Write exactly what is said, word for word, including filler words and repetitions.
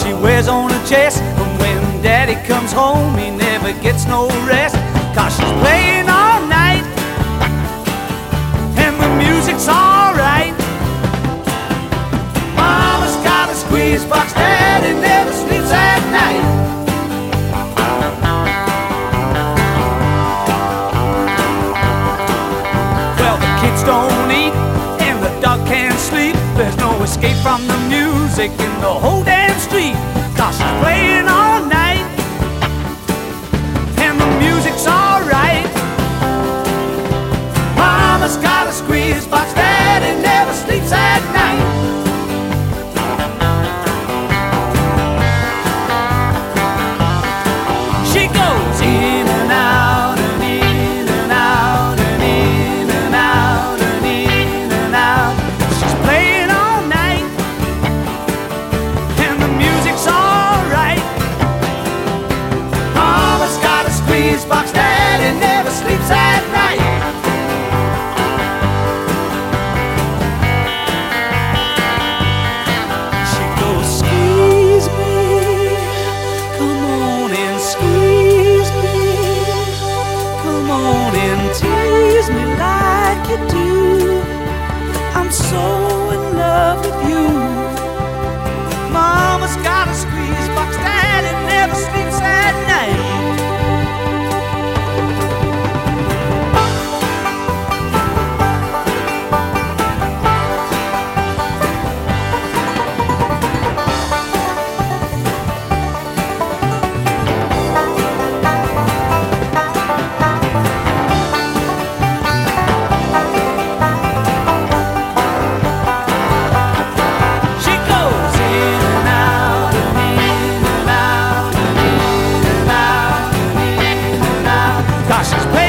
she wears on her chest. And when daddy comes home, he never gets no rest, 'cause she's playing all night and the music's alright. Mama's got a squeeze box, daddy never sleeps at night. Well, the kids don't eat and the dog can't sleep. There's no escape from the music in the whole damn street, 'cause she's playing all night and the music's alright. Mama's got a squeeze box, daddy never sleeps at night. She goes in and out and in and out and in and out and in and out. She's playing all night and the music's alright. Mama's got a squeeze box, daddy never sleeps at night. She goes, squeeze me, come on and squeeze me, come on and tease me like you do. I'm so in love with you. Mama's got a squeeze box, daddy never sleeps at night. She goes in and out and in and out and in and out and in and out, 'cause she's playing